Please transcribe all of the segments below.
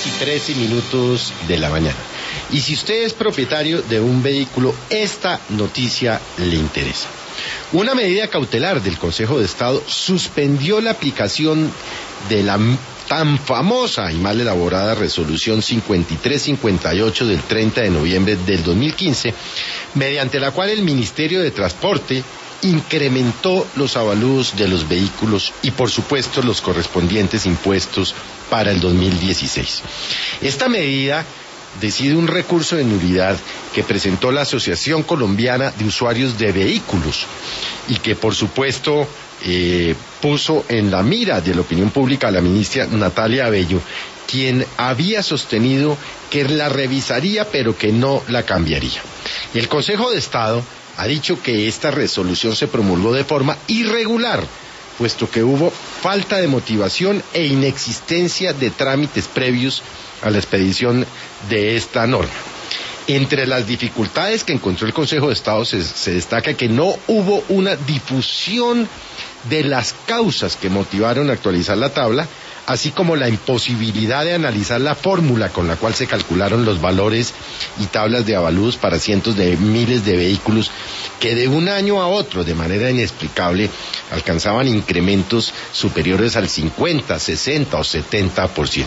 6:13 de la mañana. Y si usted es propietario de un vehículo, esta noticia le interesa. Una medida cautelar del Consejo de Estado suspendió la aplicación de la tan famosa y mal elaborada resolución 5358 del 30 de noviembre del 2015, mediante la cual el Ministerio de Transporte incrementó los avalúos de los vehículos y, por supuesto, los correspondientes impuestos para el 2016. Esta medida decide un recurso de nulidad que presentó la Asociación Colombiana de Usuarios de Vehículos y que, por supuesto, puso en la mira de la opinión pública a la ministra Natalia Abello, quien había sostenido que la revisaría pero que no la cambiaría. El Consejo de Estado ha dicho que esta resolución se promulgó de forma irregular, puesto que hubo falta de motivación e inexistencia de trámites previos a la expedición de esta norma. Entre las dificultades que encontró el Consejo de Estado se destaca que no hubo una difusión de las causas que motivaron a actualizar la tabla, así como la imposibilidad de analizar la fórmula con la cual se calcularon los valores y tablas de avalúos para cientos de miles de vehículos que de un año a otro, de manera inexplicable, alcanzaban incrementos superiores al 50, 60 o 70%.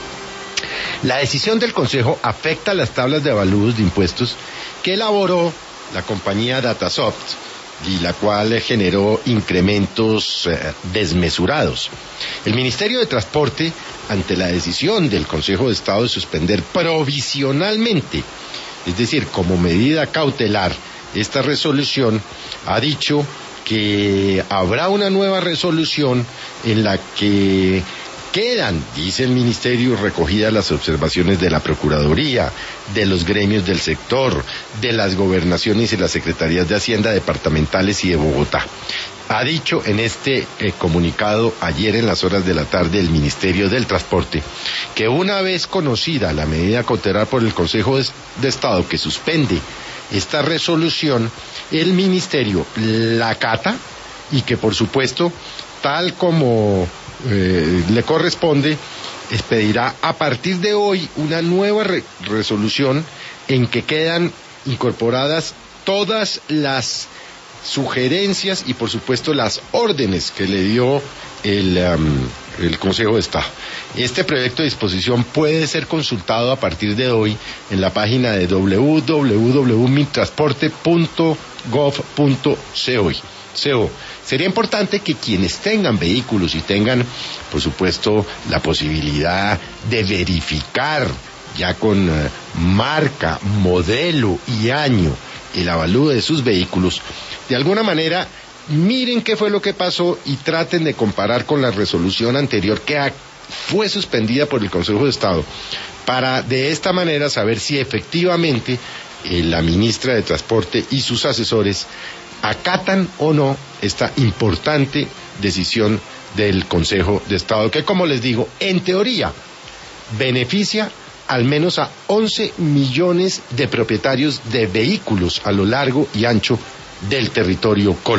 La decisión del Consejo afecta las tablas de avalúos de impuestos que elaboró la compañía Datasoft y la cual generó incrementos desmesurados. El Ministerio de Transporte, ante la decisión del Consejo de Estado de suspender provisionalmente, es decir, como medida cautelar, esta resolución, ha dicho que habrá una nueva resolución en la que quedan, dice el Ministerio, recogidas las observaciones de la Procuraduría, de los gremios del sector, de las gobernaciones y las secretarías de Hacienda departamentales y de Bogotá. Ha dicho en este comunicado ayer en las horas de la tarde el Ministerio del Transporte que una vez conocida la medida cautelar por el Consejo de Estado que suspende esta resolución, el Ministerio la acata y que, por supuesto, tal como le corresponde, expedirá a partir de hoy una nueva resolución en que quedan incorporadas todas las sugerencias y, por supuesto, las órdenes que le dio el Consejo de Estado. Este proyecto de disposición puede ser consultado a partir de hoy en la página de www.mitransporte.gov.co. Sería importante que quienes tengan vehículos y tengan, por supuesto, la posibilidad de verificar ya con marca, modelo y año el avalúo de sus vehículos, de alguna manera miren qué fue lo que pasó y traten de comparar con la resolución anterior que fue suspendida por el Consejo de Estado, para de esta manera saber si efectivamente la ministra de Transporte y sus asesores acatan o no esta importante decisión del Consejo de Estado, que, como les digo, en teoría beneficia al menos a 11 millones de propietarios de vehículos a lo largo y ancho del territorio colombiano.